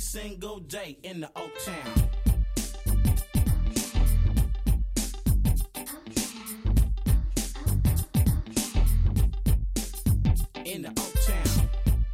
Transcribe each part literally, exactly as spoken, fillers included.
single day in the Oak Town. In the Oak Town.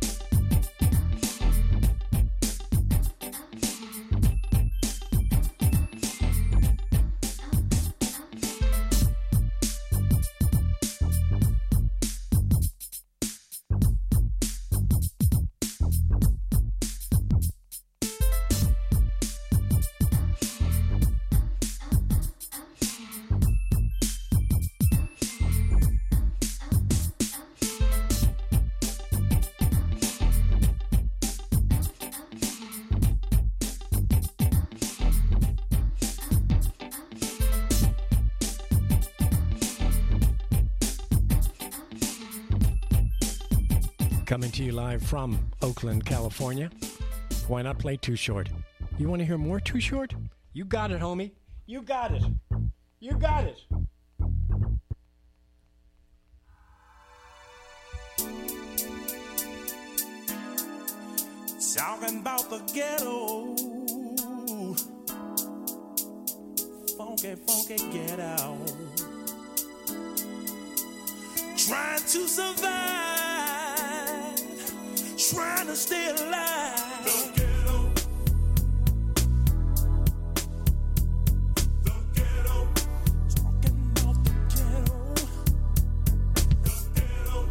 Coming to you live from Oakland, California. Why not play Too Short? You want to hear more Too Short? You got it, homie. You got it. You got it. Talking about the ghetto. Funky, funky ghetto. Trying to survive. Trying to stay alive. The ghetto. The ghetto. Talking about the ghetto. The ghetto.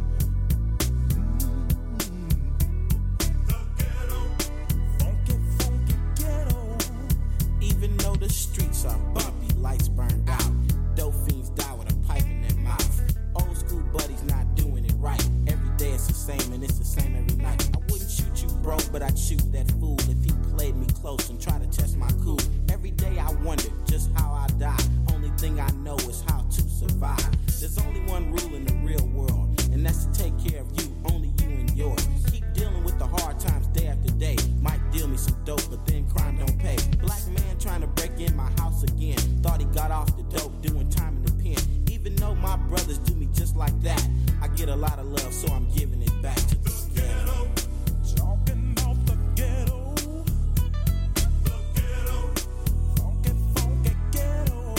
Mm-hmm. The ghetto. Funky, funky ghetto. Even though the streets are bumpy, lights burned out, dope fiends die with a pipe in their mouth. Old school buddies not doing it right. Every day it's the same and it's the same every night. I wouldn't shoot you broke, but I'd shoot that fool if he played me close and tried to test my cool. Every day I wonder just how I die. Only thing I know is how to survive. There's only one rule in the real world, and that's to take care of you, only you and yours. Keep dealing with the hard times day after day. Might deal me some dope, but then crime don't pay. Black man trying to break in my house again. Thought he got off the dope, doing time in the pen. Even though my brothers do me just like that, I get a lot of love, so I'm giving it back to the ghetto. Talking about the ghetto. The ghetto. Funky, funky ghetto.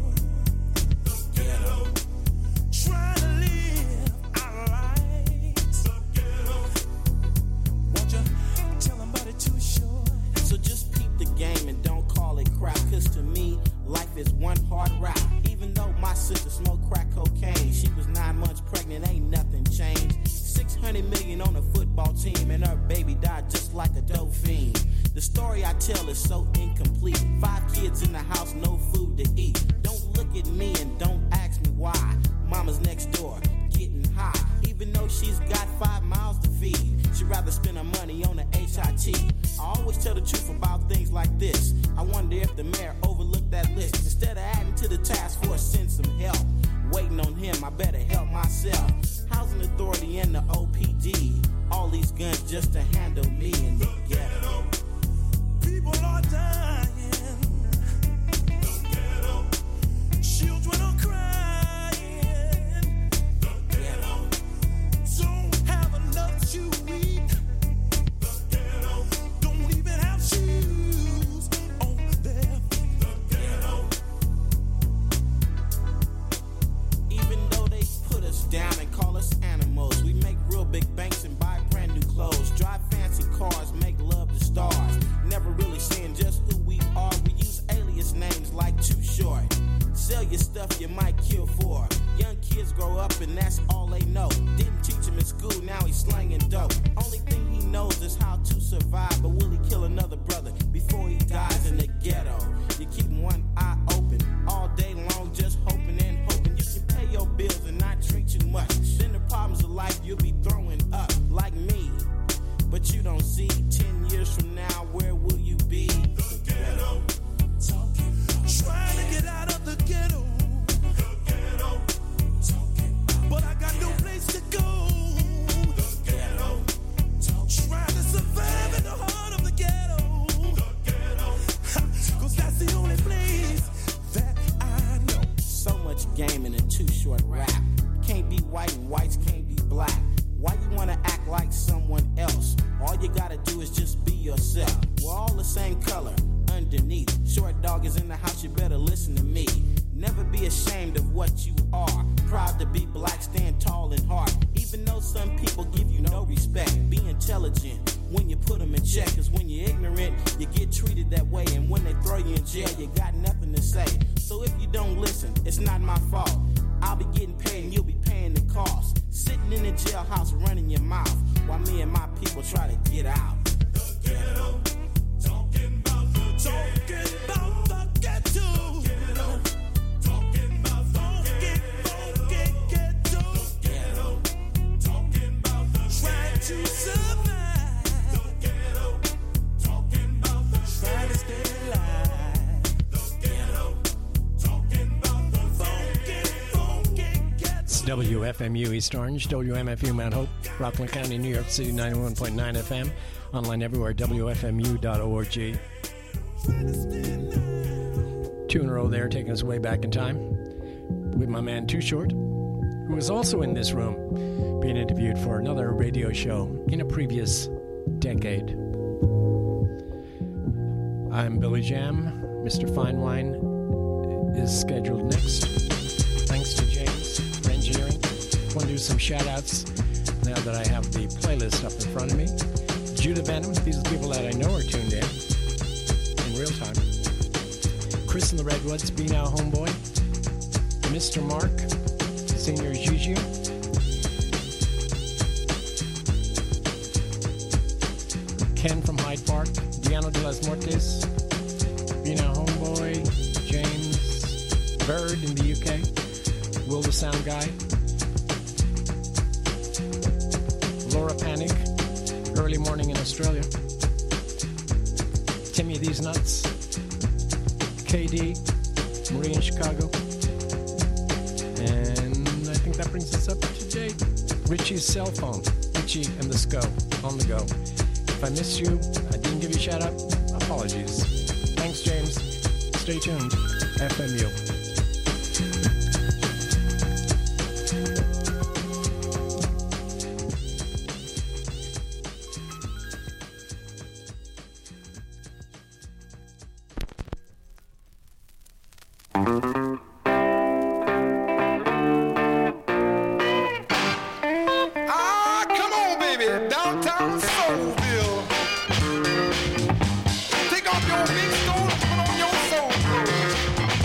The ghetto. Trying to live our lives. The ghetto. Won't you tell them about it too short? So just peep the game and don't call it crap, cause to me, life is one hard rap. Even though my sister smoked crack cocaine, she was nine months pregnant, ain't nothing changed. six hundred million on a football team, and her baby died just like a dope fiend. The story I tell is so incomplete. Five kids in the house, no food to eat. Don't look at me and don't ask me why. Mama's next door, getting high. Even though she's got five miles to feed, she'd rather spend her money on the H I T. I always tell the truth about things like this. I wonder if the mayor overlooked that list. Instead of adding to the task force, send some help. Waiting on him, I better help myself. Housing Authority and the O P D. All these guns just to handle me in the ghetto. People are dying. The ghetto. Children are crying. The ghetto. Don't have enough to eat. The ghetto. Don't even have shoes on their feet. The ghetto. Even though they put us down and call us animals, we make real big banks and buy brand new clothes. Drive fancy cars, make love to stars. Never really seeing just who we when you put them in check. Cause when you're ignorant, you get treated that way. And when they throw you in jail, you got nothing to say. So if you don't listen, it's not my fault. I'll be getting paid and you'll be paying the cost. Sitting in the jailhouse running your mouth while me and my people try to get out. The ghetto, talking about the talking about the ghetto. The ghetto, talking about funky, funky ghetto. The ghetto, talking about the trying to survive. The ghetto, talking about the trying to stay alive. The ghetto, talking about the funky, funky ghetto. It's W F M U East Orange, W M F U Mount Hope, Rockland County, New York City, ninety-one point nine F M. Online everywhere, W F M U dot org. Two in a row there, taking us way back in time with my man Too Short, who was also in this room being interviewed for another radio show in a previous decade. I'm Billy Jam. Mister Fine Wine is scheduled next. Thanks to James for engineering. I want to do some shout-outs now that I have the playlist up in front of me. Judah Benham, these are the people that I know are tuned in in real time. Chris in the Redwoods, Be Now Homeboy. Mister Mark, Senior Juju. Ken from Hyde Park. Diano de las Mortes. Be Now Homeboy. James Bird in the U K. Will the Sound Guy. Laura Panic. Early Morning in Australia. Timmy These Nuts. K D. Marie in Chicago. And I think that brings us up to date. Richie's cell phone. Richie and the SCO. On the go. If I missed you, I didn't give you a shout out, apologies. Thanks, James. Stay tuned. F M U. Ah, come on, baby, downtown Soulville. Take off your big coat, put on your soul clothes.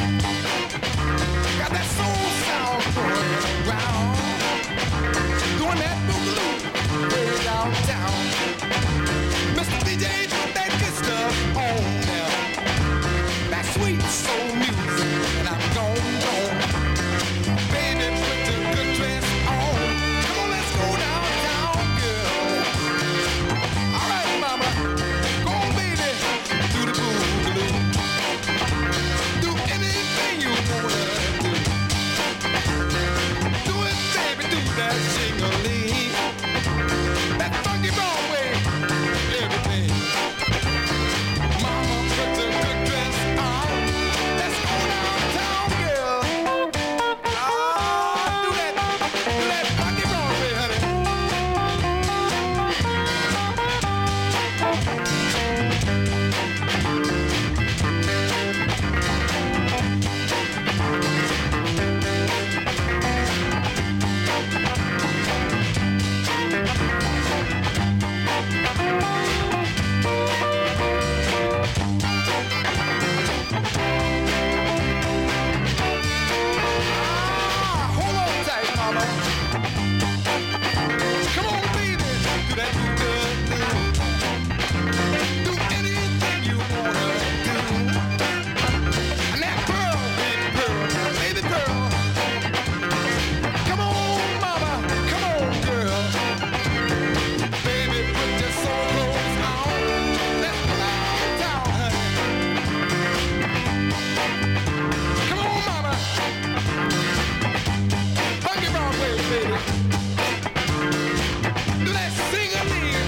Got that soul sound going around, doing that boogaloo way downtown. Mister D J, put that good stuff on now. That sweet soul music, and I'm gone, gone. Baby, put the good dress on. Come on, let's go downtown, girl. All right, mama, go on, baby, do the boogaloo. Do anything you wanna do. Do it, baby, do that jingling. That funky Broadway, everything. Mama, put the good dress on. Let's go downtown, girl. Ah, do that, do that funky Broadway, honey. Ah, hold on tight, mama. Come on, baby, do that boogaloo. Do anything you wanna do. And that pearl, big pearl, baby pearl. Come on, mama, come on, girl. Baby, put your soul clothes on. Let's go downtown, honey. Come on, mama. Funky Broadway, baby. Do that sing-a-ling.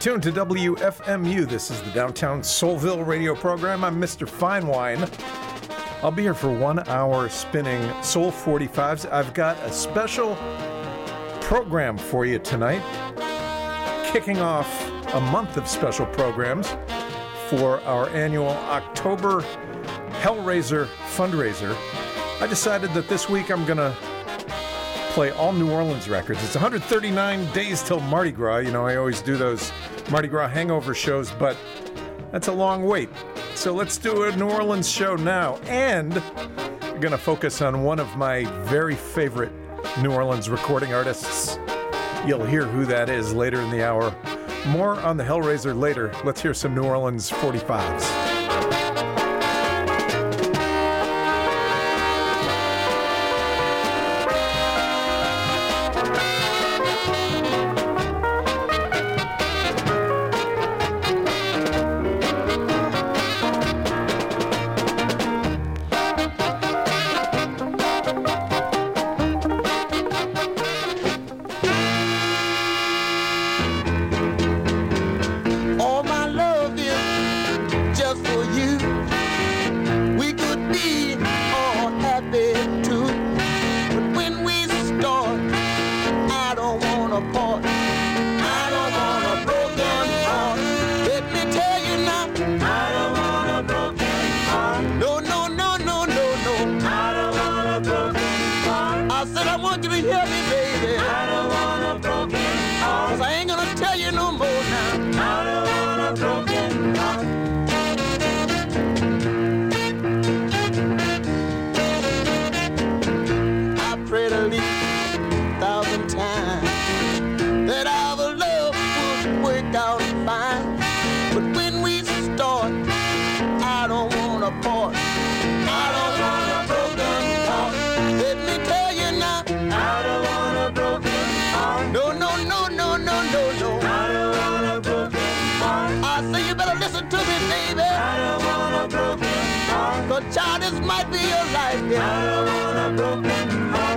tuned to W F M U. This is the Downtown Soulville radio program. I'm Mister Finewine. I'll be here for one hour spinning Soul forty-fives. I've got a special program for you tonight, kicking off a month of special programs for our annual October Hellraiser fundraiser. I decided that this week I'm going to play all New Orleans records. It's one hundred thirty-nine days till Mardi Gras. You know, I always do those Mardi Gras hangover shows, but that's a long wait. So let's do a New Orleans show now. And we're going to focus on one of my very favorite New Orleans recording artists. You'll hear who that is later in the hour. More on the Hellraiser later. Let's hear some New Orleans forty-fives. Child, this might be your life, yeah. I don't want a broken heart.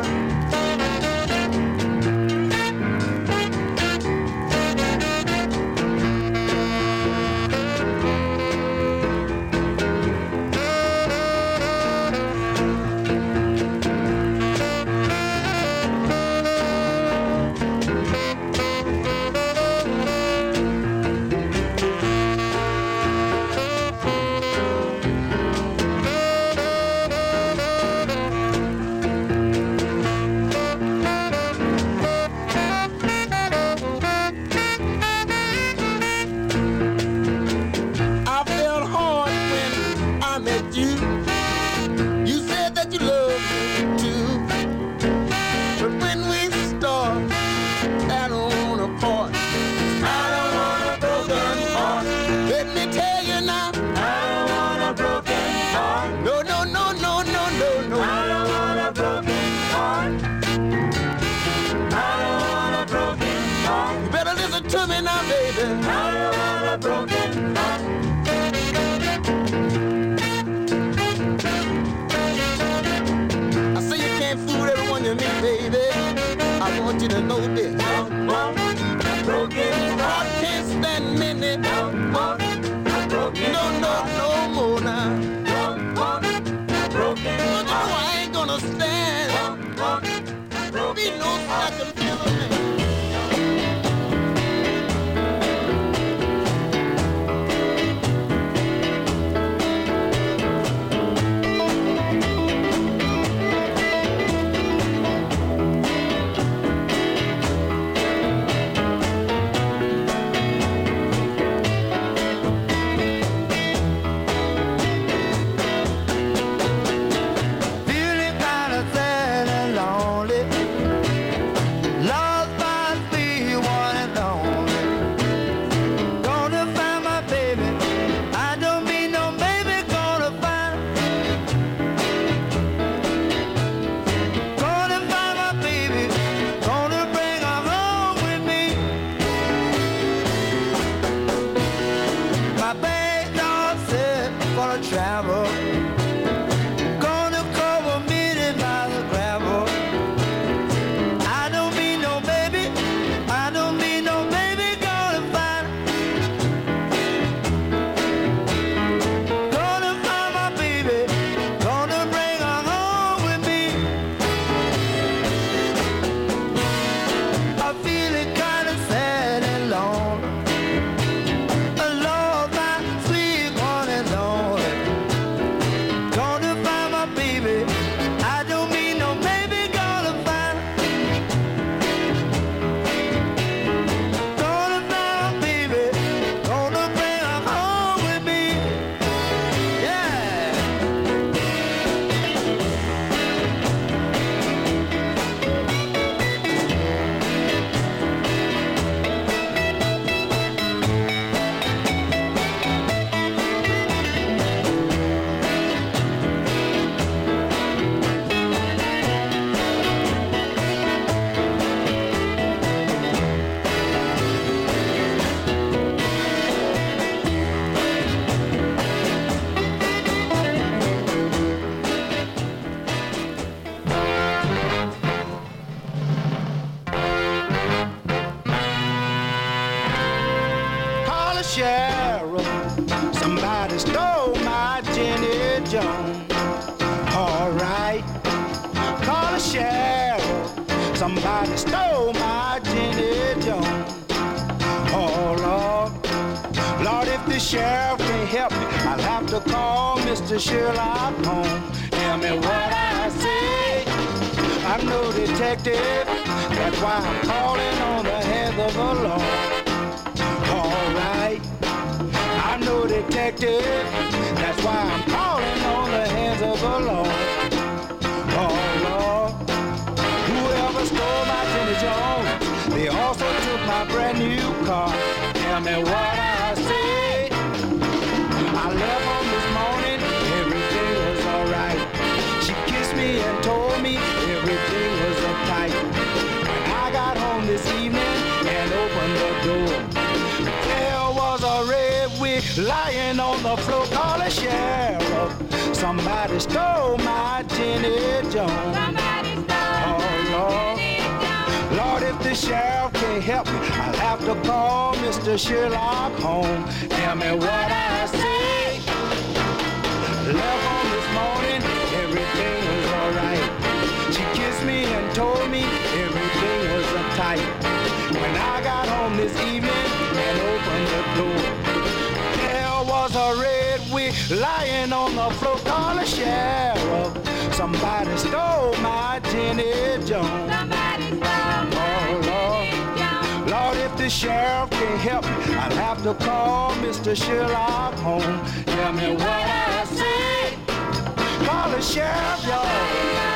sheriff. Somebody stole my Jenny Jones. All right, call the sheriff. Somebody stole my Jenny Jones. Oh Lord, Lord, if the sheriff can't help me, I'll have to call Mister Sherlock Holmes. Tell me what I say. I'm no detective, that's why I'm calling on the hands of the law. All right, I'm no detective, that's why I'm calling on the hands of the law. Oh Lord, whoever stole my Jenny Jones, they also took my brand new car. Tell me what I say. I left home this morning, everything was alright. She kissed me and told me everything was uptight. When I got home this evening and opened the door, there was a red wig lying on the floor. Call the sheriff. Somebody stole my Jenny Jones. Somebody stole oh, Lord. Lord, if the sheriff can't help me, I'll have to call Mister Sherlock Holmes. Tell me what I say. Left home this morning, everything was alright. She kissed me and told me everything was uptight. When I got home this evening and opened the door, there was a red wig lying on the floor. Call the sheriff. Somebody stole my Jenny Jones. Somebody stole oh, Lord. Lord, if the sheriff can't help me, I'll have to call Mister Sherlock Holmes. Tell me what I say. Call the sheriff, y'all.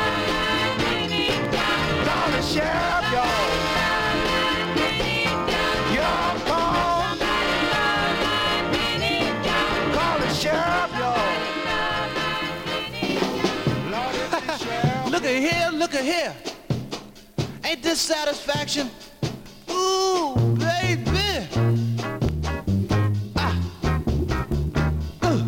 Call the sheriff, y'all. Y'all call. Call the sheriff, y'all. Lord, if the sheriff. Look at here, look at here. Ain't this satisfaction? Ooh, baby. Ah. Uh.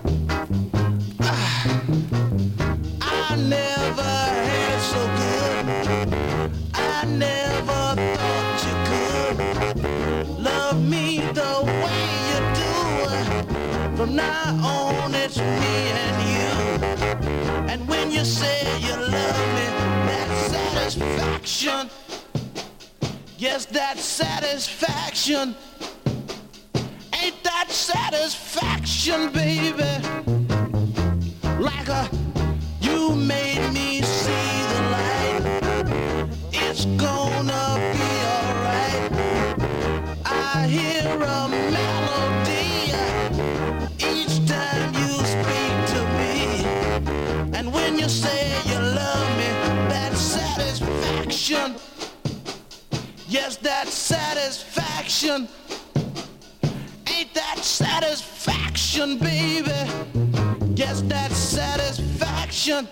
Ah. I never had so good. I never thought you could love me the way you do. From now on, it's me and you. And when you say you love me, that satisfaction. Yes, that satisfaction. Ain't that satisfaction, baby? Like a, you made me see the light. It's gonna be alright. I hear a melody each time you speak to me. And when you say you love me, that satisfaction. Yes, that satisfaction. Ain't that satisfaction, baby? Yes, that satisfaction.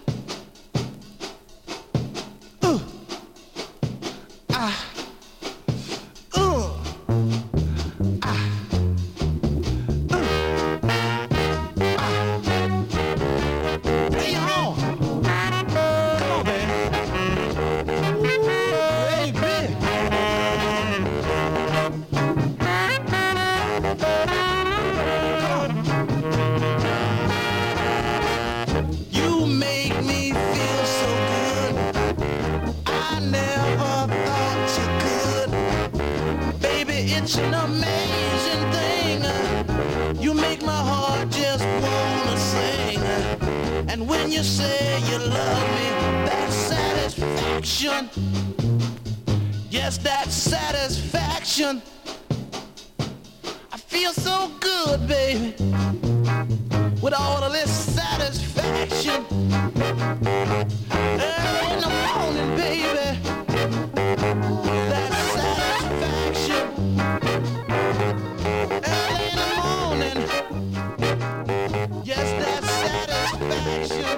Ooh. Ah. Ooh. Ah. Ooh. Ah. Hey, on. Come on, man. It's an amazing thing. You make my heart just wanna sing. And when you say you love me, that satisfaction. Yes, that satisfaction. I feel so good, baby, with all of this satisfaction. Early in the morning, baby, that satisfaction. Early in the morning, yes, that satisfaction.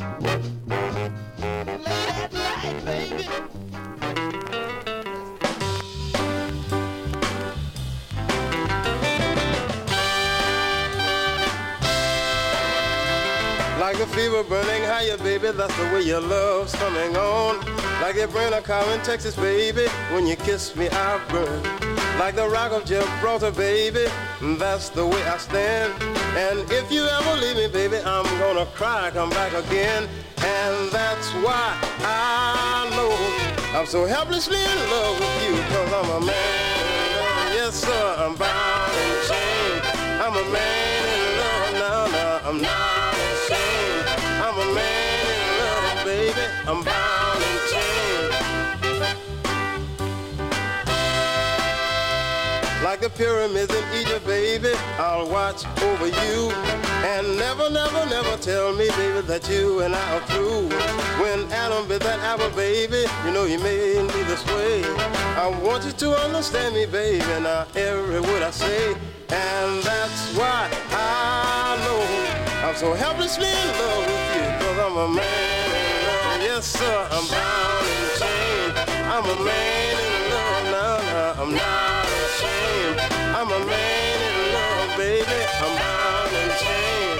Late at night, baby. Like a fever burning higher, baby, that's the way your love's coming on. Like a burn a cow in Texas, baby, when you kiss me, I burn. like the rock of Gibraltar, baby. That's the way I stand. And if you ever leave me, baby, I'm gonna cry, come back again. And that's why I know I'm so helplessly in love with you, cause I'm a man in love. Yes, sir, I'm bound and chained. I'm a man in love now, now, I'm not ashamed. I'm a man in love, baby, I'm bound and chained. Like the pyramids in Egypt, baby, I'll watch over you. And never, never, never tell me, baby, that you and I are through. When Adam bit that apple, baby, you know you made me this way. I want you to understand me, baby, now every word I say. And that's why I know I'm so helplessly in love with you, cause I'm a man in love. Yes, sir, I'm bound and chained. I'm a man in love now, now, I'm not ashamed. I'm a man in love, baby, I'm bound and chained.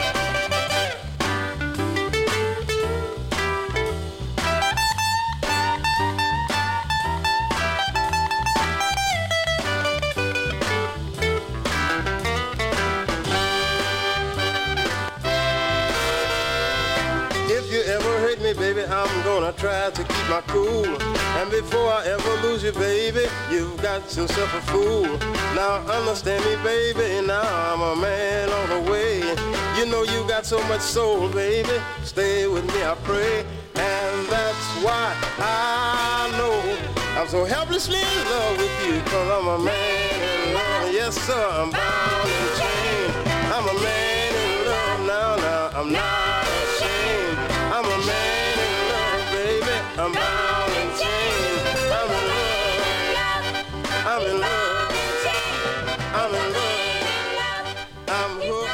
If you ever hurt me, baby, I'm gonna try to keep my cool. And before I ever lose you, baby, you've got yourself a fool. Now understand me, baby, now I'm a man all the way. You know you got so much soul, baby, stay with me, I pray. And that's why I know I'm so helplessly in love with you, cause I'm a man in love. Yes, sir, I'm bound and chained. I'm a man in love now, now, I'm not ashamed. I'm a man in love, baby, I'm bound and chained. I'm in love, I'm in love, I'm in love, I'm hooked.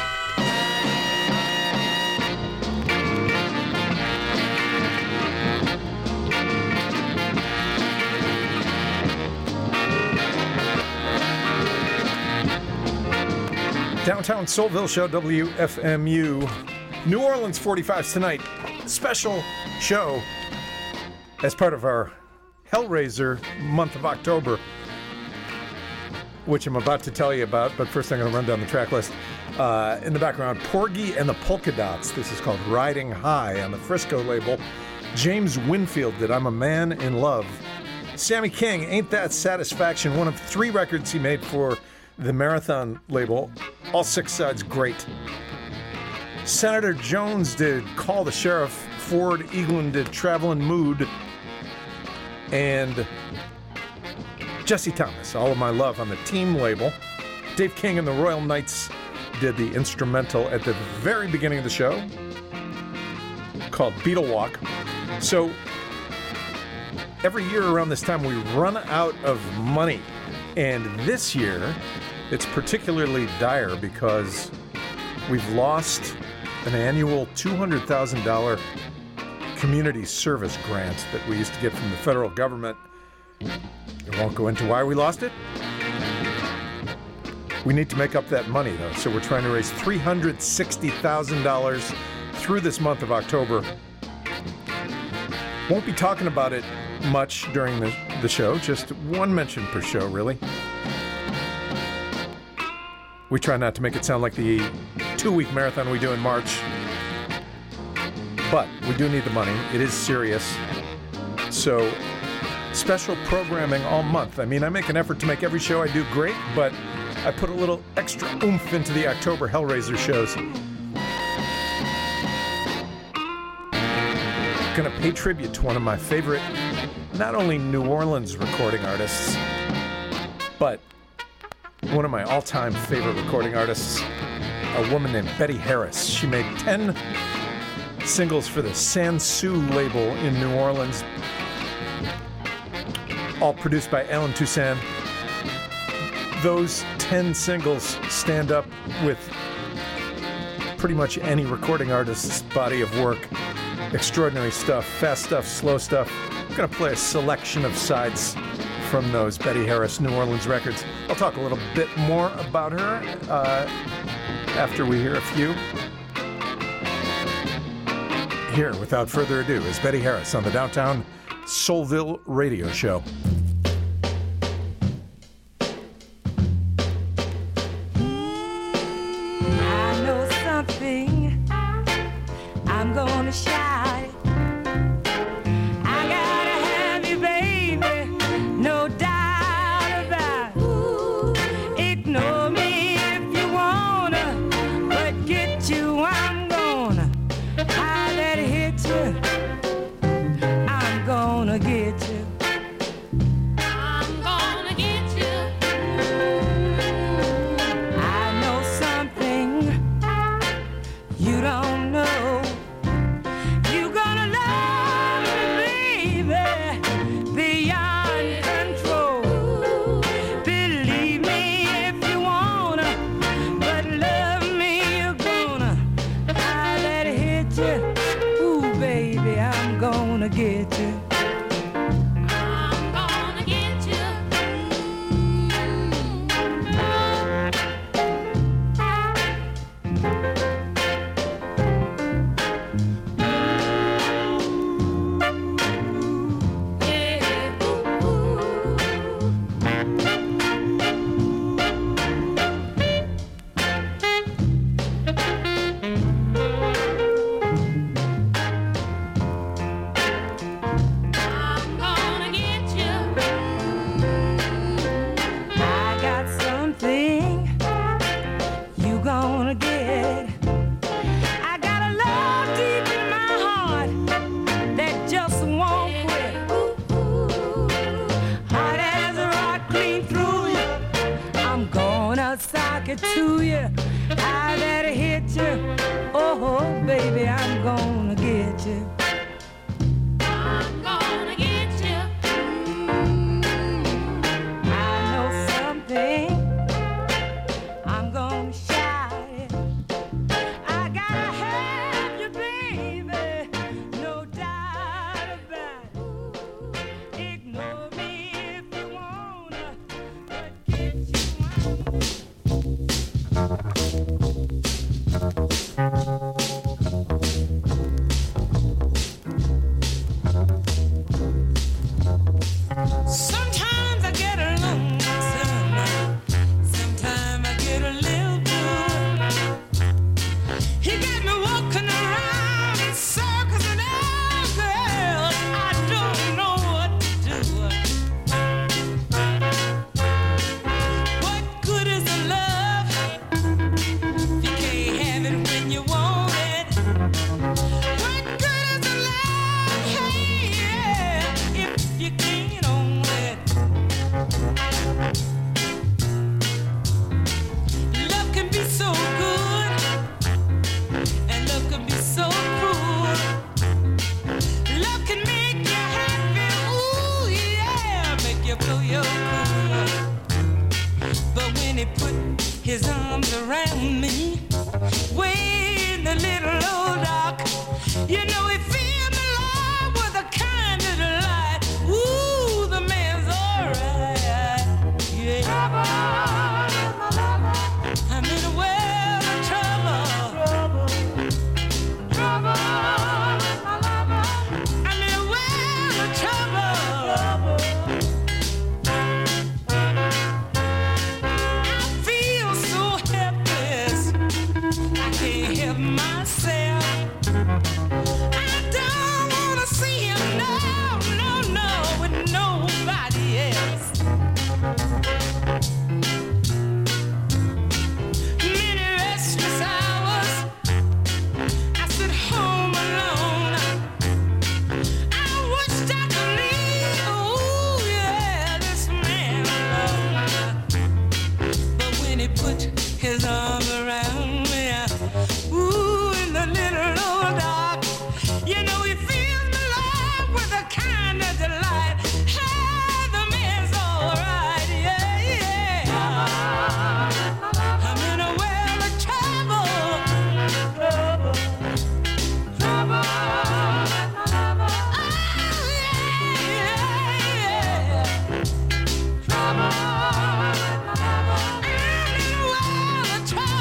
Downtown Soulville Show, W F M U. New Orleans forty-fives tonight. Special show as part of our Hellraiser month of October, which I'm about to tell you about, but first I'm going to run down the track list. Uh, in the background, Porgy and the Polka Dots. This is called Riding High on the Frisco label. James Winfield did I'm a Man in Love. Sammy King, Ain't That Satisfaction, one of three records he made for the Marathon label. All six sides great. Senator Jones did Call the Sheriff. Ford Eaglin did Travelin' Mood. And Jesse Thomas, All of My Love on the Team label. Dave King and the Royal Knights did the instrumental at the very beginning of the show called Beetle Walk. So every year around this time we run out of money. And this year it's particularly dire because we've lost an annual two hundred thousand dollars community service grant that we used to get from the federal government. I won't go into why we lost it. We need to make up that money, though, so we're trying to raise three hundred sixty thousand dollars through this month of October. Won't be talking about it much during the, the show, just one mention per show, really. We try not to make it sound like the two-week marathon we do in March. But we do need the money. It is serious. So, special programming all month. I mean, I make an effort to make every show I do great, but I put a little extra oomph into the October Hellraiser shows. Gonna pay tribute to one of my favorite, not only New Orleans recording artists, but one of my all-time favorite recording artists, a woman named Betty Harris. She made ten singles for the Sansu label in New Orleans, all produced by Alan Toussaint. Those ten singles stand up with pretty much any recording artist's body of work. Extraordinary stuff, fast stuff, slow stuff. I'm going to play a selection of sides from those Betty Harris New Orleans records. I'll talk a little bit more about her uh, after we hear a few. Here, without further ado, is Betty Harris on the Downtown Soulville Radio Show. get you. To you, I let it hit you. Oh, baby, I'm gonna get you. I'm gonna get you. I know something. I'm gonna shout it. I gotta have you, baby. No doubt about it. Ignore me if you wanna, but get you out. Sometimes I get a lonesome, sometimes I get a little blue. He got me walking around in circles and oh, girl, I don't know what to do. What good is the love if you can't have it when you want it? What good is the love, hey, yeah, if you can't own it? Love can be so good, and love can be so cruel. Love can make you happy, ooh yeah, make you feel your cool. But when he put his arms around me, way in the little old dark, you know he filled my life with a kind of delight. Ooh, the man's alright, yeah. I'm in a world of trouble. Trouble. I'm in a world of trouble. I feel so helpless, I can't help myself. I don't wanna see him, no, no, no, with nobody else. Many restless hours, I sit home alone. I wished I could leave, ooh yeah, this man alone. But when he put his arm around me, ooh, in the little old dark, you know he fills my life with a kind of delight. Hey, the man's alright, yeah, yeah. I'm in a world of trouble. Trouble. Trouble. Oh, yeah, yeah, yeah. Trouble. I'm in a world of trouble.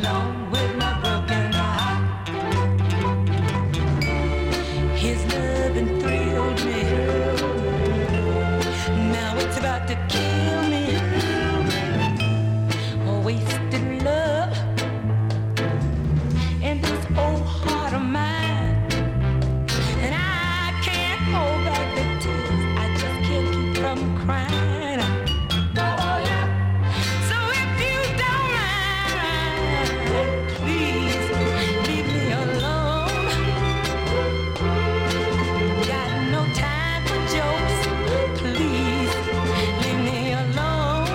alone with my broken heart. His loving thrilled me. Now it's about to kill me. Wasted love in this old heart of mine. And I can't hold back the tears. I just can't keep from crying. Oh, yeah. So if you don't mind, please leave me alone. Got no time for jokes. Please leave me alone.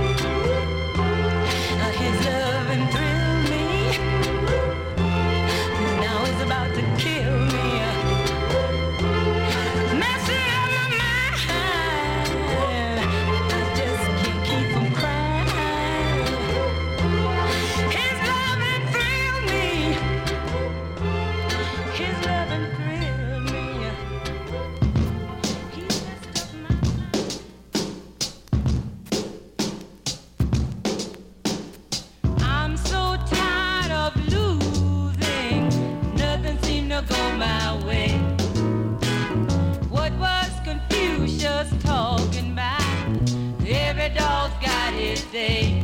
Uh, His loving thrilled me. Now he's about to kill me. Messing up my mind. I just can't keep from crying. His loving thrilled me. His loving thrilled me. He messed up my mind. I'm so tired of losing. Nothing seemed to go my way. What was Confucius talking about? Every dog's got his day.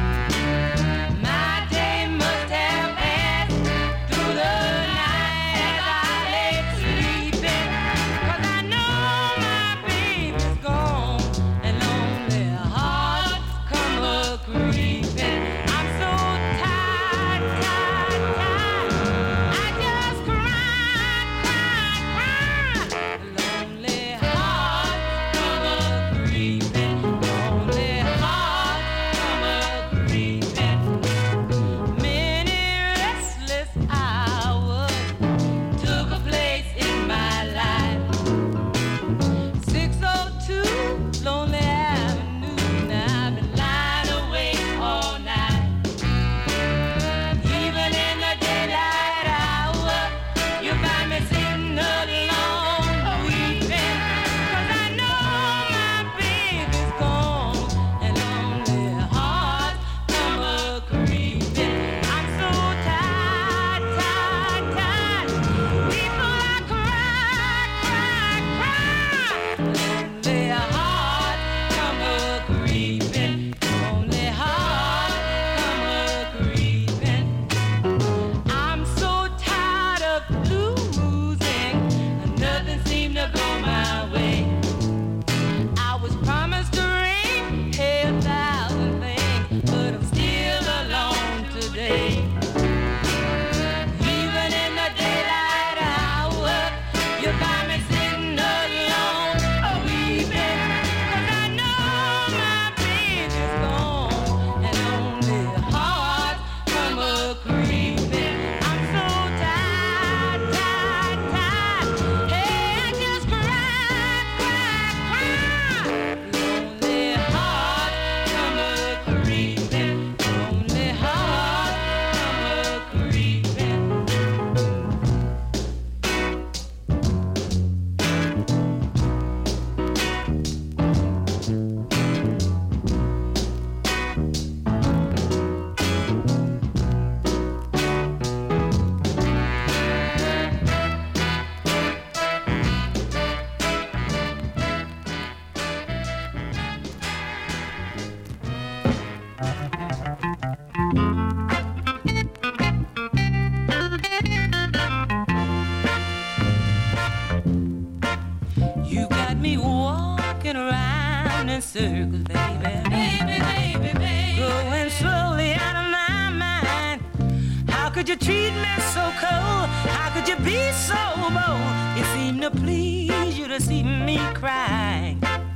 My day must have passed through the night as I lay sleeping. 'Cause I know my baby's gone and lonely hearts come a-creeping. I'm so tired, tired, tired. I just cried, cried, cried. Lonely hearts come a-creeping. Lonely hearts come a-creeping. Many restless hours took a place in my life. six oh two Lonely Avenue. Now I've been lying awake all night. Even in the daylight hour, you find me sitting alone weeping. 'Cause I know my baby's gone and lonely hearts come a-creeping. I'm so tired, tired, tired. People, I cry, cry, cry. Lonely hearts come a-creeping. Lonely hearts come a-creeping. I'm so tired of losing, and nothing seemed to go my way. I was promised a ring, hey, a thousand things, but I'm still alone today. Even in the daylight hour, you find me sitting alone, weeping. 'Cause I know my baby's gone, and lonely hearts come a-creeping. I'm so tired, tired, tired. Hey, I just cried, cried, cried. Lonely hearts come a-creeping. Lonely hearts come a-creeping. You got me walking around in circles, baby. Baby, baby, baby. Going slowly out of my mind. How could you treat me so cold? How could you be so bold? It seemed to please you to see me cry.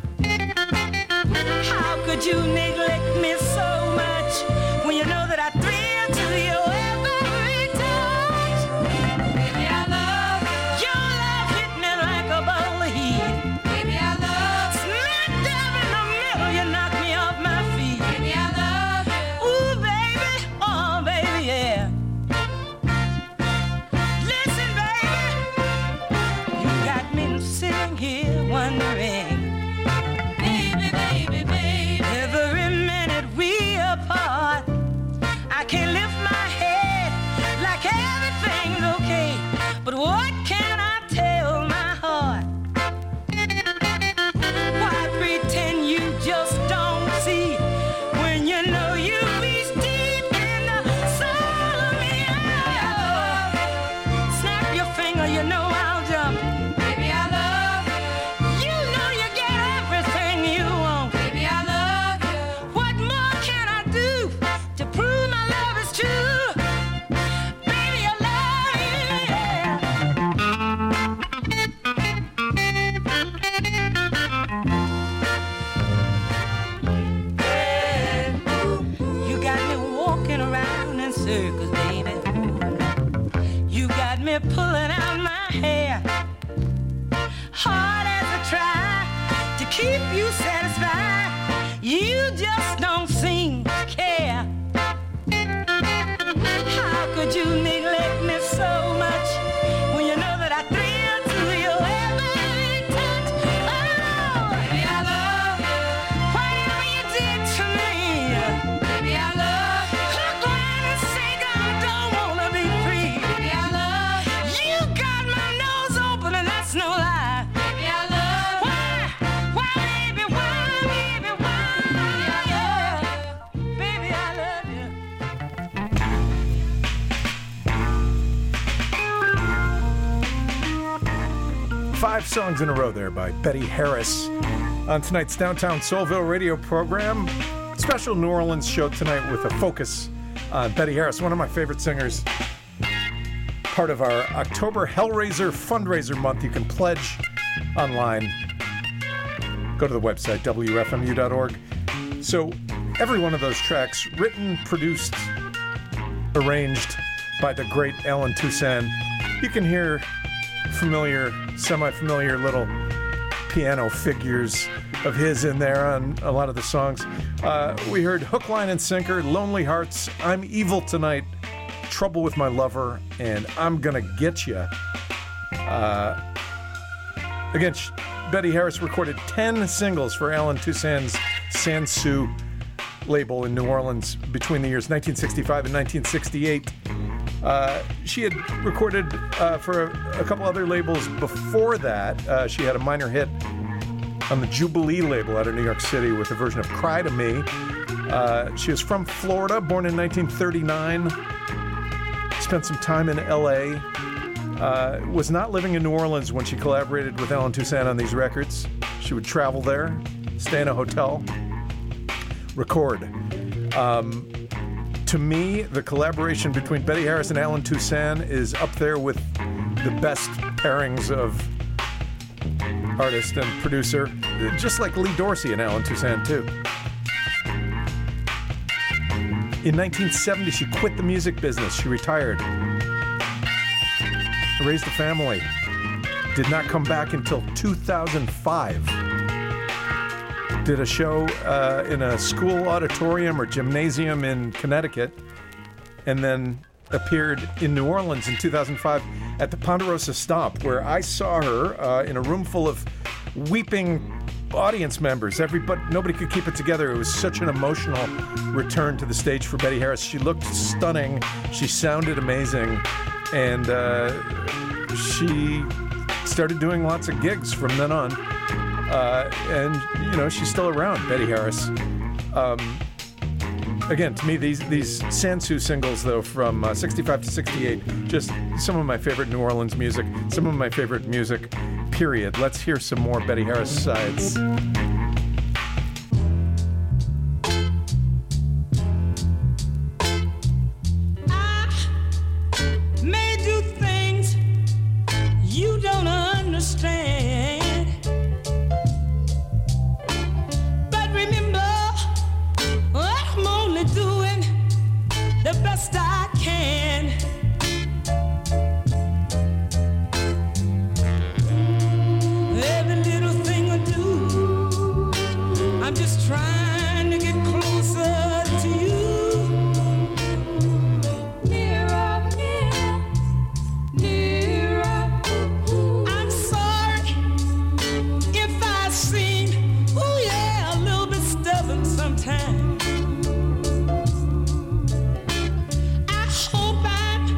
How could you neglect me so much when you know that I thrill to your every touch? Baby, I love you. Your love hit me like a ball of heat. Baby, I love you. Smack dab in the middle, you knock me off my feet. Baby, I love you. Ooh, baby, oh, baby, yeah. Listen, baby, you got me sitting here wondering, baby, baby, baby, every circus, baby. You got me pulling out my hair, hard as I try to keep you satisfied. You just don't seem to care. How could you neglect me so much when you know that I thrill to your every touch? Oh, baby, I love you. Whatever you did to me, baby, I love you. Hook, line, and sinker, I don't wanna be free. Baby, I love you. You got my nose open and that's no lie. Baby, I love you. Why? Why, baby? Why, baby? Why? Baby, I love you. Five songs in a row there by Betty Harris on tonight's Downtown Soulville radio program. Special New Orleans show tonight with a focus on Betty Harris, one of my favorite singers. Part of our October Hellraiser fundraiser month. You can pledge online. Go to the website, W F M U dot org. So every one of those tracks, written, produced, arranged by the great Alan Toussaint. You can hear familiar, semi-familiar little piano figures of his in there on a lot of the songs. Uh, we heard Hook, Line, and Sinker, Lonely Hearts, I'm Evil Tonight, Trouble with My Lover, and I'm Gonna Get Ya. Uh, again, Betty Harris recorded ten singles for Alan Toussaint's Sansu label in New Orleans between the years nineteen sixty-five and nineteen sixty-eight. Uh, she had recorded uh, for a, a couple other labels before that. Uh, she had a minor hit on the Jubilee label out of New York City with a version of Cry to Me. Uh, she was from Florida, born in nineteen thirty-nine. Spent some time in L A. Uh, was not living in New Orleans when she collaborated with Alan Toussaint on these records. She would travel there, stay in a hotel, record. Um, to me, the collaboration between Betty Harris and Alan Toussaint is up there with the best pairings of artist and producer, just like Lee Dorsey and Alan Toussaint, too. In nineteen seventy, she quit the music business. She retired. Raised a family. Did not come back until two thousand five. Did a show uh, in a school auditorium or gymnasium in Connecticut, and then appeared in New Orleans in two thousand five at the Ponderosa Stomp, where I saw her uh, in a room full of weeping audience members. Everybody, nobody could keep it together. It was such an emotional return to the stage for Betty Harris. She looked stunning. She sounded amazing. And uh, she started doing lots of gigs from then on. Uh, and, you know, she's still around, Betty Harris. Um, again, to me, these these Sansu singles, though, from uh, sixty-five to sixty-eight, just some of my favorite New Orleans music, some of my favorite music, period. Let's hear some more Betty Harris sides. I hope I'm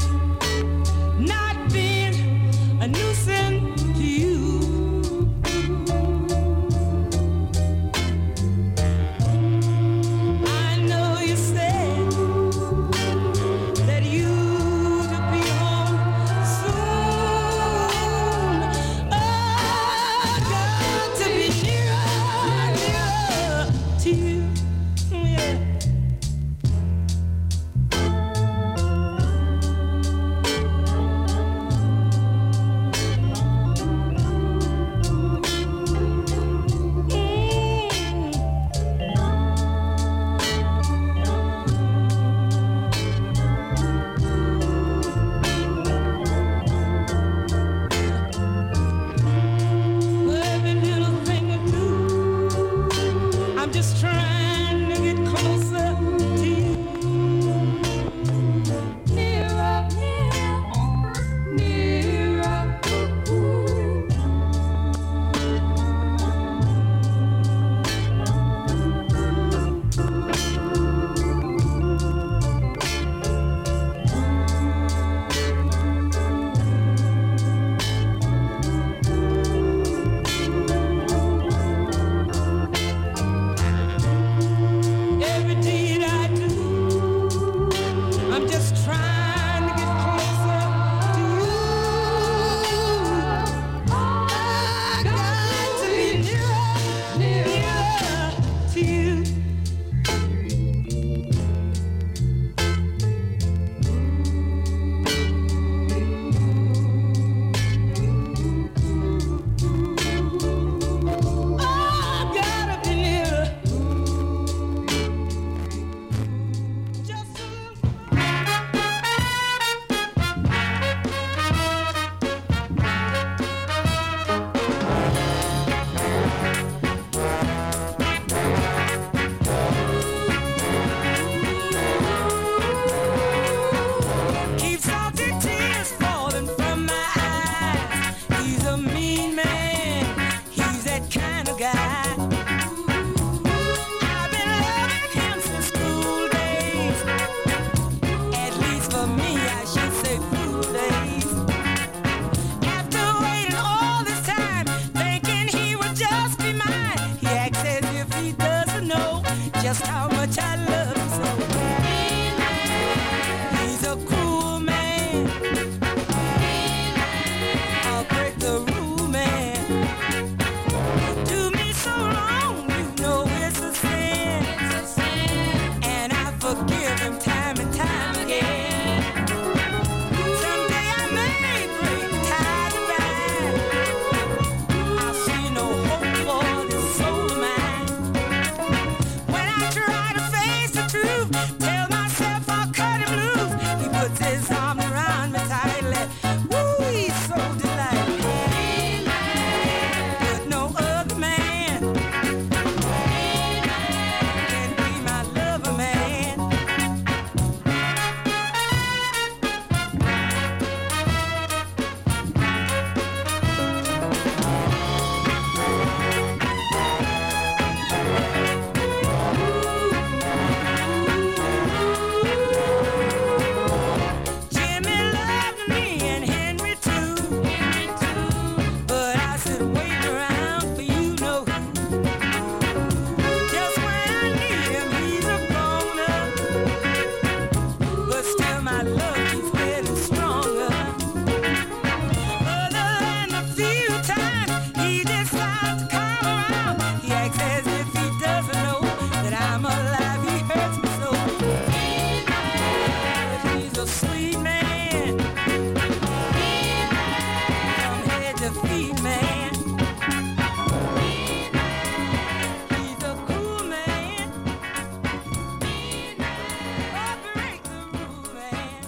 for me, I should say food days. After waiting all this time, thinking he would just be mine, he acts as if he doesn't know just how much I love him so. He's a cruel man. I'll break the rule, man. Do me so wrong, you know it's a sin. And I forgive him time and time again. Someday I may break ties of mine. I see no hope for this soul of mine. When I try to face the truth, tell myself I'll cut him loose, he puts his arm around me tightly. Woo, he's so delightful. But no other man can be my lover man. Jimmy loved me and Henry too. But I sit waiting around for you know who. Just when I need him, he's a goner. But still my love keeps getting stronger. Other than a few times he decides to come around, he acts as if he doesn't know that I'm alive. He hurts me so. But he's a sweet man, from head to feet, man. He's a cool man. Oh, break the rule, man.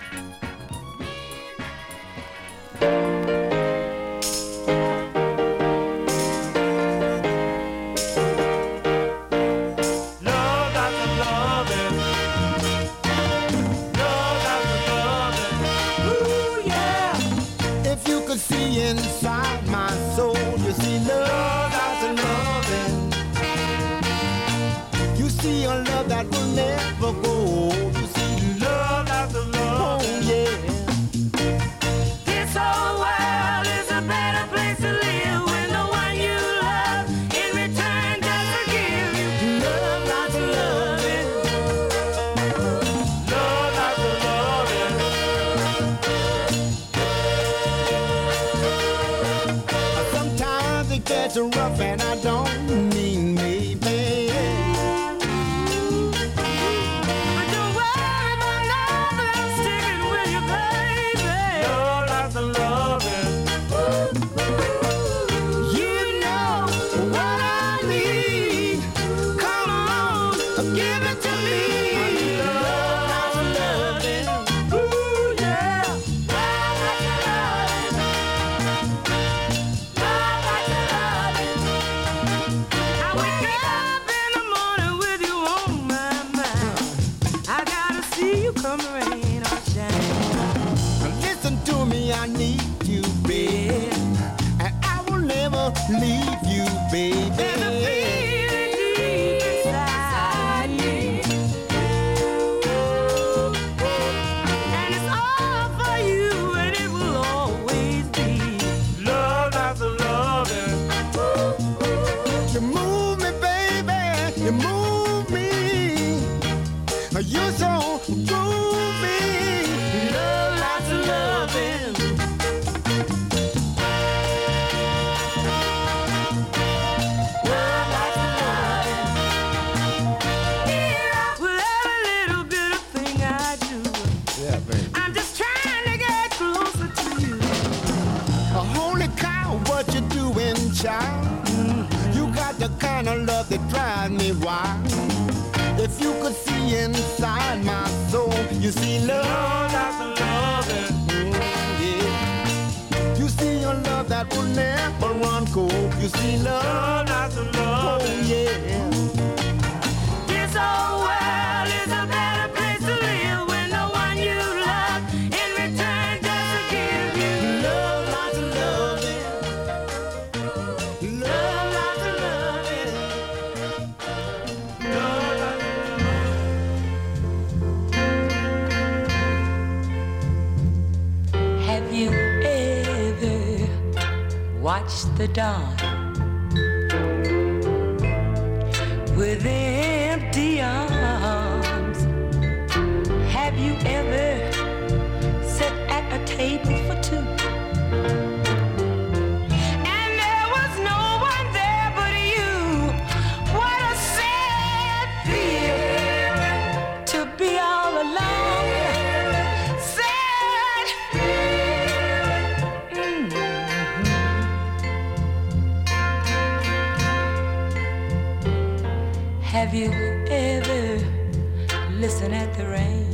Love after loving. Love after loving. Ooh, yeah. If you could see inside my soul, you see love after loving. You see a love that will never go. You see Love after oh loving. yeah. This whole world is a better place to live when the one you love in return doesn't give you love after loving. Love after loving. Sometimes it gets rough and I don't mean maybe. Don't worry about nothing, I'm sticking with you, baby. Love after loving. You know what I need. Come on, give it to me. Love after loving. Ooh, yeah. Love after loving. Love after loving. I wake up in the morning with you on my mind. I gotta see you come rain or shine. Listen to me, I need you, baby. And I will never leave you, baby. There's a feeling deep inside me. And it's all for you, and it will always be. Love after loving. You move me, baby. You move me. You're so groovy. Love after loving. Love after loving. With every little bit of thing I do, Yeah, baby. I'm just trying to get closer to you. Holy cow, what you doing, child? You got the kind of love that drives me wild. If you could see inside my soul, you see love. Love after loving. Mm, yeah. You see a love that will never run cold. You see love. Love after Oh loving. yeah. This whole world is a better place to live when the one you love in return doesn't give you Love after loving. Love after loving. Love after watch the dawn with empty arms. Have you ever sat at a table for two? And there was no one there but you. What a sad feeling to be all alone. Sad feeling. Mm-hmm. Have you ever listened at the rain?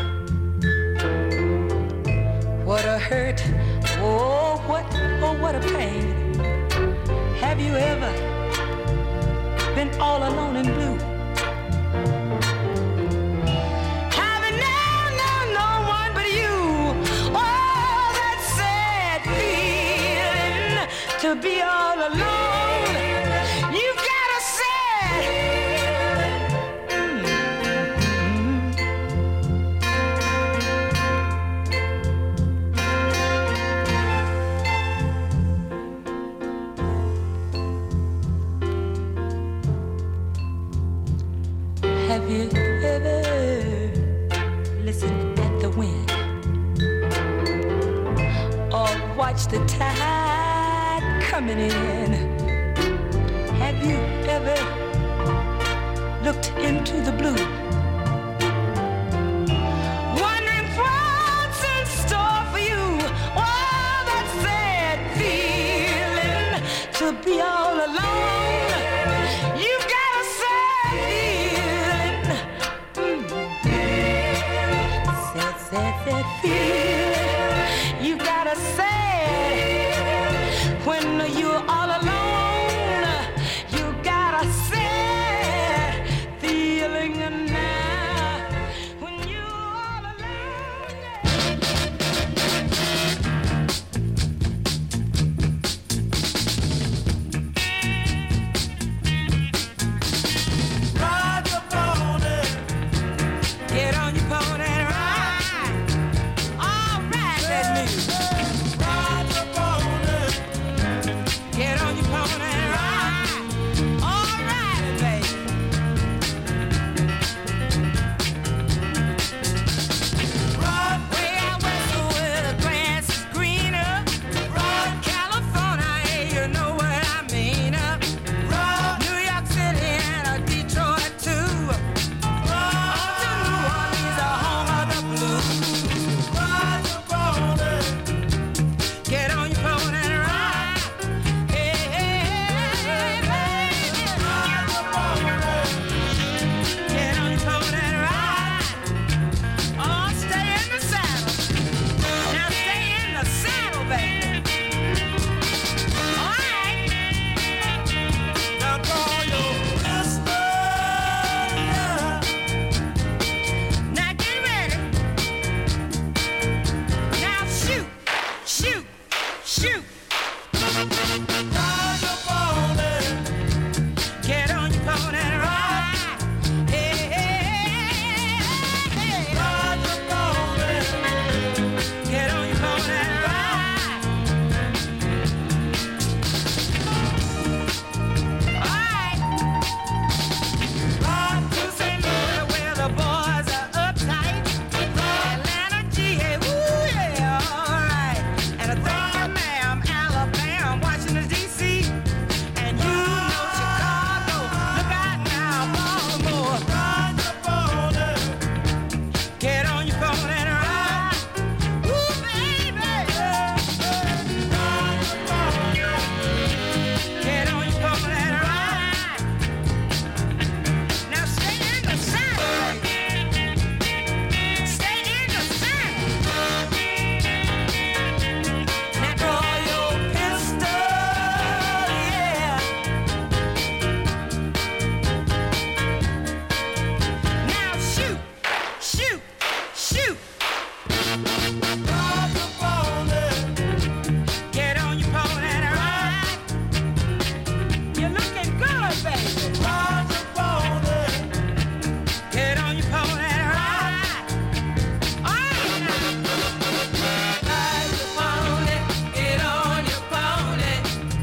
What a hurt, oh what, oh what a pain. Have you ever been all alone and blue? Having now, now, no one but you. Oh, that sad feeling to be all alone. You've got a sad Have you ever listened at the wind or watched the tide coming in? Have you ever looked into the blue, wondering what's in store for you? Oh, that sad feeling to be all alone. You've got a sad feeling. Sad, sad feeling. You got a sad when you're all alone. You got a sad feeling now when you're all alone. Ride your pony. Get on your pony and ride. All right, that music. Ride your pony. Get on your pony and ride. All right, baby. Ride, Way out west where the grass is greener. ride, California, hey, you know what I mean. ride, New York City and uh, Detroit too. On to New Orleans, the home of the blues. ride your pony. Get on your pony and ride. Hey, hey, hey, baby. Ride your pony. Get on your pony and ride. Oh, stay in the saddle. Now stay in the saddle, baby. All right. Now call your mister. Now get ready. Now shoot, shoot, shoot. Ride your pony. Get on your pony and ride. Hey, hey, hey, hey. Ride your pony. Get on your pony and ride. All right. Ride To Saint Louis where the boys are uptight. Atlanta, G A, ooh yeah, all right. And I think you, ma'am, Alabama, Washington, D C, and you know Chicago. Look out now, Baltimore. ride your pony. Get on your phone and ride. Ooh, baby. Get on your phone and ride. Now stay in the saddle. Stay in the saddle. Now draw your pistol, yeah. Now shoot, shoot, shoot. Ride your pony. Get on your pony and ride. You're looking good, baby. Ride your pony. Get on your pony and ride. All right now. Ride your pony. Get on your pony.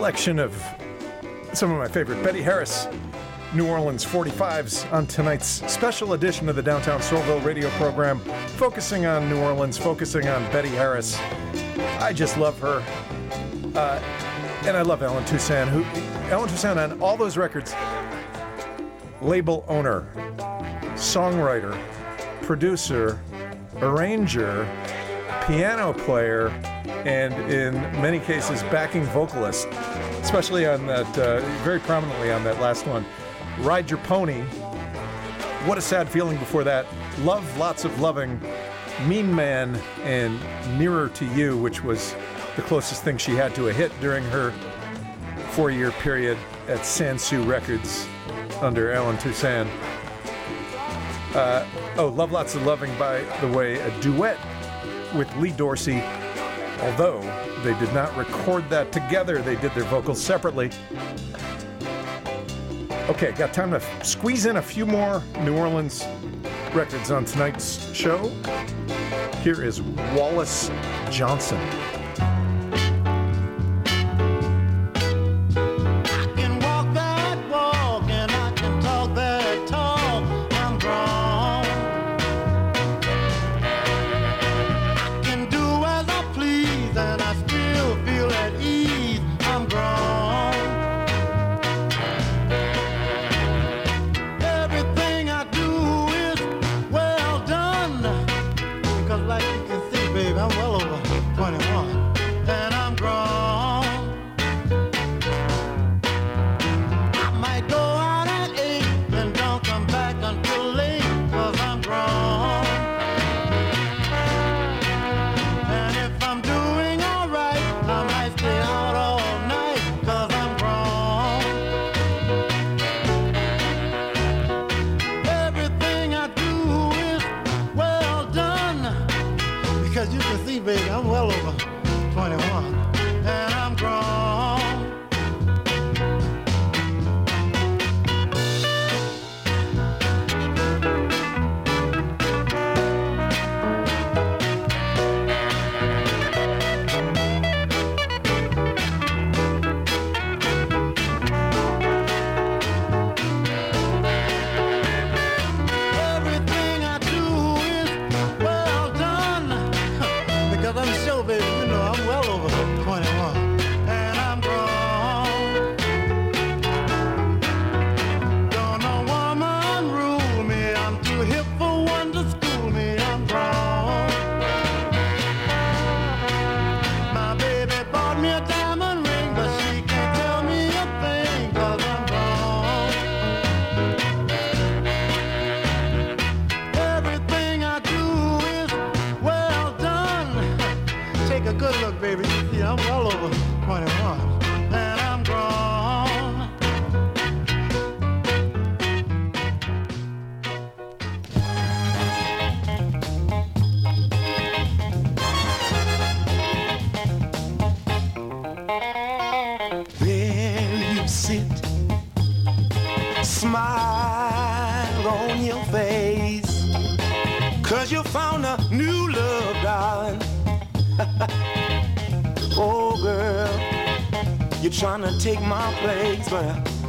selection of some of my favorite Betty Harris New Orleans forty-fives on tonight's special edition of the Downtown Soulville radio program, focusing on New Orleans, focusing on Betty Harris. I just love her. Uh, and I love Ellen Toussaint, who Ellen Toussaint on all those records, label owner, songwriter, producer, arranger, piano player, and in many cases backing vocalist, especially on that, uh, very prominently on that last one, Ride Your Pony. What a Sad Feeling before that. Love, Lots of Loving, Mean Man, and Nearer to You, which was the closest thing she had to a hit during her four-year period at Sansu Records under Ellen Toussaint. Uh, oh, Love, Lots of Loving, by the way, a duet with Lee Dorsey. Although they did not record that together, they did their vocals separately. Okay, got time to f- squeeze in a few more New Orleans records on tonight's show. Here is Wallace Johnson. Trying to take my place, but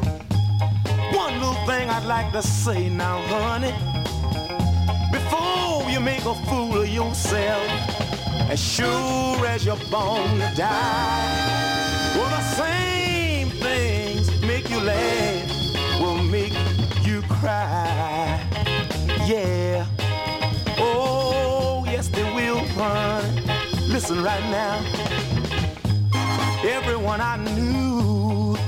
one little thing I'd like to say now, honey, before you make a fool of yourself, as sure as you're born to die, well, the same things make you laugh will make you cry, yeah, oh, yes, they will, honey. Listen right now. Everyone I knew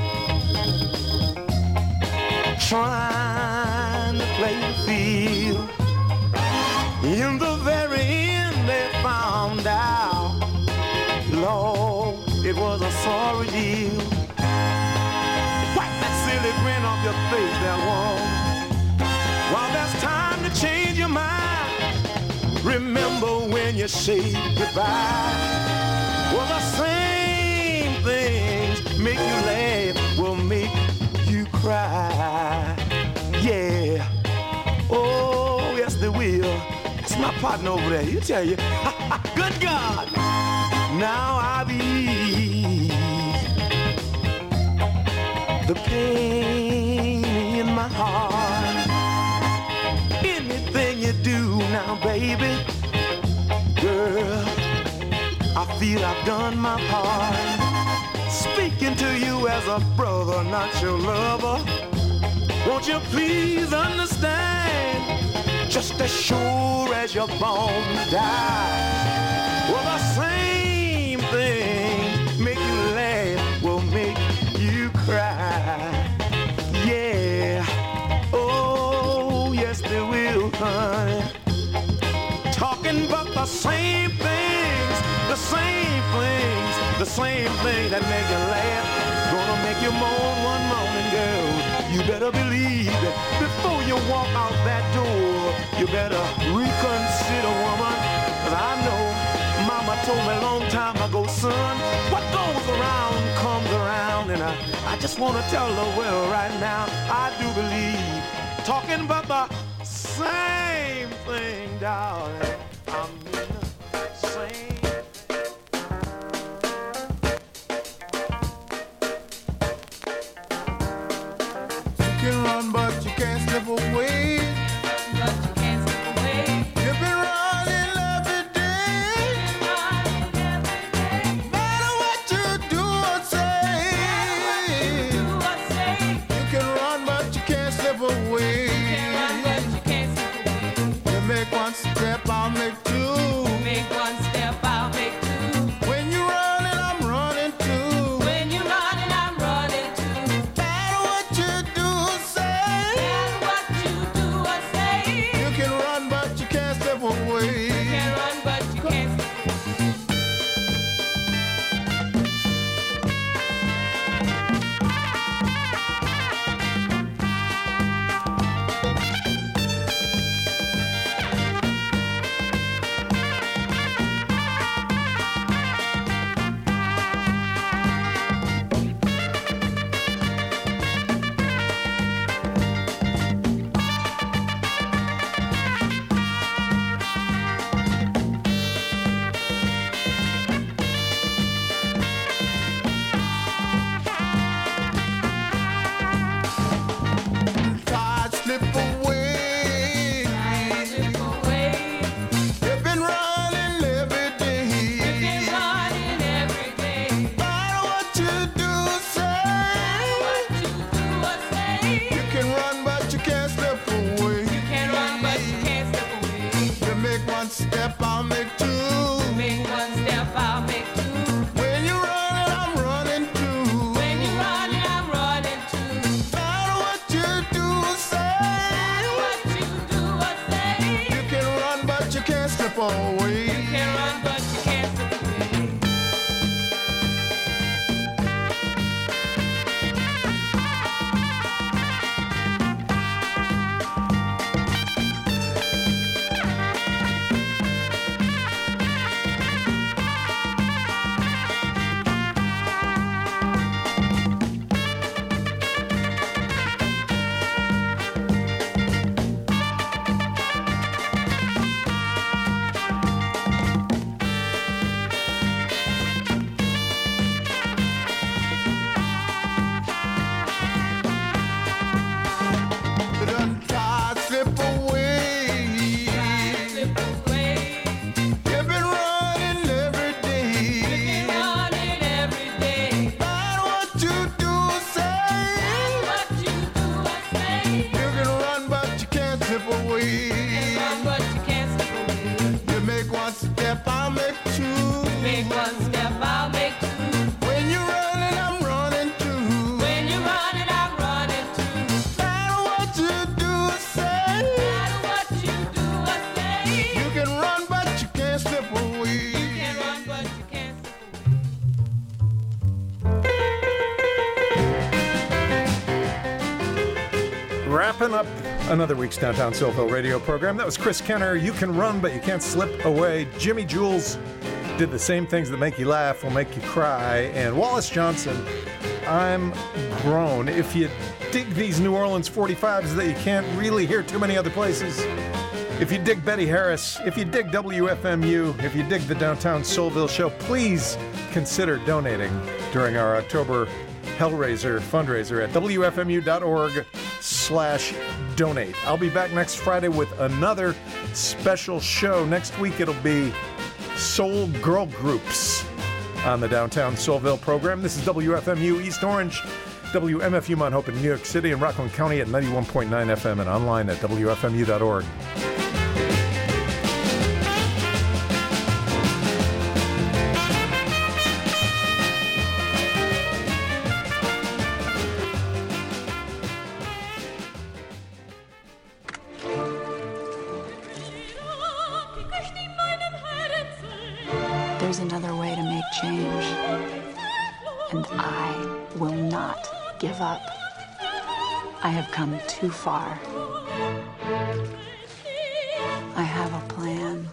trying to play the field, in the very end they found out, Lord, it was a sorry deal. Wipe that silly grin off your face there, woman, while there's time to change your mind. Remember when you say goodbye. Well, the same things make you laugh will make you cry, yeah, oh yes they will. That's my partner over there, he'll tell you. Good God, now I believe the pain in my heart. Anything you do now, baby, girl, I feel I've done my part. Speaking to you as a brother, not your lover. Won't you please understand? Just as sure as you're born to die, well, the same thing make you laugh will make you cry. Yeah, oh yes they will, honey. Talking about the same things, the same things, the same thing that make you laugh, gonna make you moan one morning, girl. You better believe that before you walk out that door, you better reconsider, woman. Cause I know mama told me a long time ago, son, what goes around comes around. And I, I just want to tell the world right now, I do believe, talking about the same thing, darling. I'm in the same. You can run, but you can't slip away. But you can't slip away. You've been running every day. Matter what you do or say. Do or say. You can run, but you can't slip away. Can't run, but you can't slip away. You make one step, I'll make two. Make one step, I'll make two. When you run and I'm running too. When you run and I'm running too. Matter what you do or say. Matter what you do or say. You can run, but you can't slip away. Can't run, but you can't slip away. Tide slip away. Slip away. You've been running every day. Been running every day. Matter what you do or say. What you do or say. You can run, but you can't slip away. Can't run, but you can't slip away. You make one step, I'll make two. Make one step, I'll make two. When you run and I'm running too. When you run and I'm running too. Matter what you do or say. What you do or say. You can run, but you can't slip away. Can't run, but you can't slip away. Done tide slip away. Slip away. You've been running every day. Been running every day. Matter what you do or say. What you do or say. You can run, but you can't slip away. Can't run, but you can't slip away. You make one step, I'll make two. Make one step, I'll make two. When you run and I'm running too. When you run and I'm running too. Matter what you do or say. Matter what you do or say. You can run, but you can't slip away. Can't run, but you can't slip away. Wrapping up another week's Downtown Soulville radio program. That was Chris Kenner. You can run, but you can't slip away. Jimmy Jules did the same things that make you laugh will make you cry. And Wallace Johnson, I'm grown. If you dig these New Orleans forty-fives that you can't really hear too many other places, if you dig Betty Harris, if you dig W F M U, if you dig the Downtown Soulville show, please consider donating during our October Hellraiser fundraiser at W F M U dot org slash donate. I'll be back next Friday with another special show. Next week it'll be Soul Girl Groups on the Downtown Soulville program. This is W F M U East Orange, W M F U Mount Hope in New York City, and Rockland County at ninety-one point nine F M and online at W F M U dot org. There's another way to make change, and I will not give up. I have come too far. I have a plan.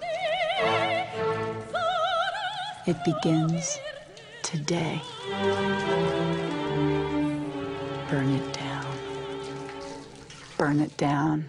It begins today. Burn it down. Burn it down.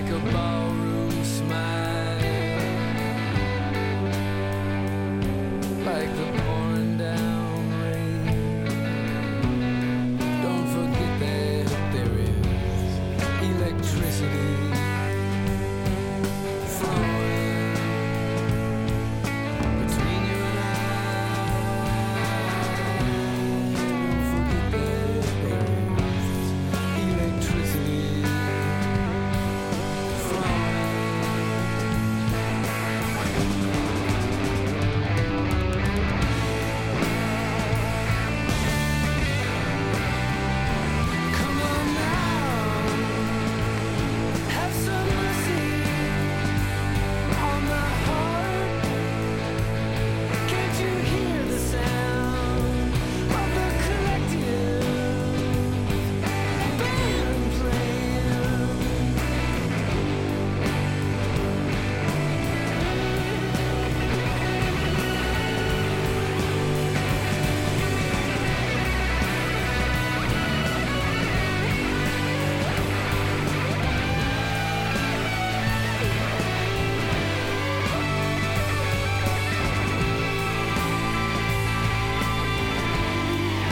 like a ball.